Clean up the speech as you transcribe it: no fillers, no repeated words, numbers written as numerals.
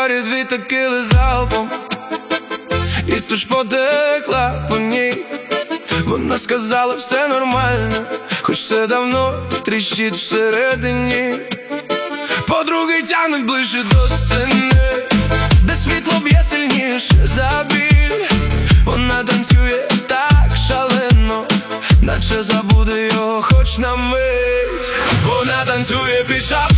барі дві текіли залпом, і ту ж потекла по ній. Вона сказала, все нормально, хоч все давно тріщить всередині. Подруги тягнуть ближче до сцени, де світло б'є сильніше за біль. Вона танцює так шалено, наче забуде його хоч на мить. Вона танцює під шафу